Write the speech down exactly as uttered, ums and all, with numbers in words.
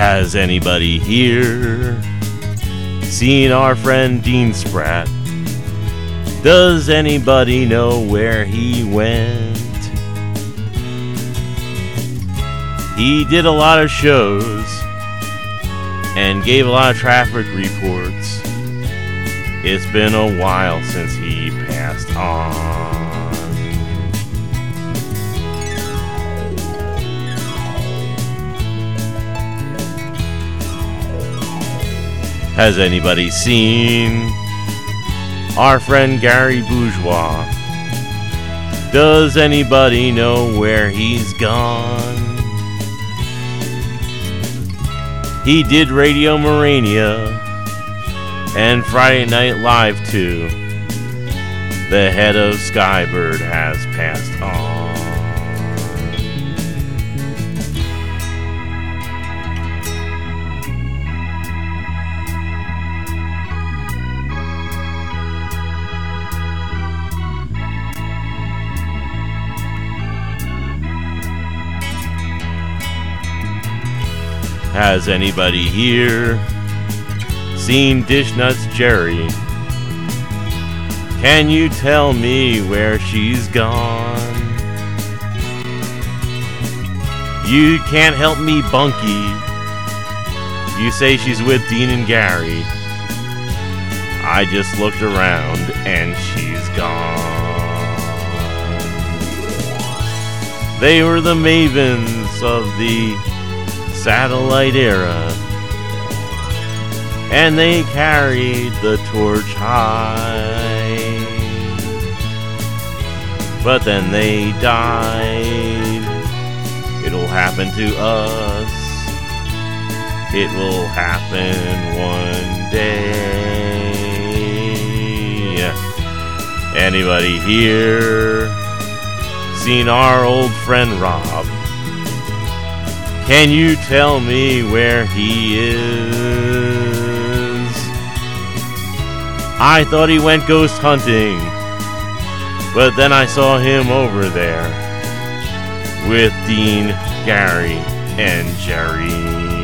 Has anybody here seen our friend Dean Spratt? Does anybody know where he went? He did a lot of shows and gave a lot of traffic reports. It's been a while since he passed on. Has anybody seen our friend Gary Bourgeois? Does anybody know where he's gone? He did Radio Morania and Friday Night Live too. The head of Skybird has passed on. Has anybody here seen Dish Nuts Jerry? Can you tell me where she's gone? You can't help me, Bunky. You say she's with Dean and Gary. I just looked around and she's gone. They were the mavens of the satellite era, and they carried the torch high, but then they died. It'll happen to us. It will happen one day. Anybody here seen our old friend Rob? Can you tell me where he is? I thought he went ghost hunting, but then I saw him over there with Dean, Gary, and Jerry.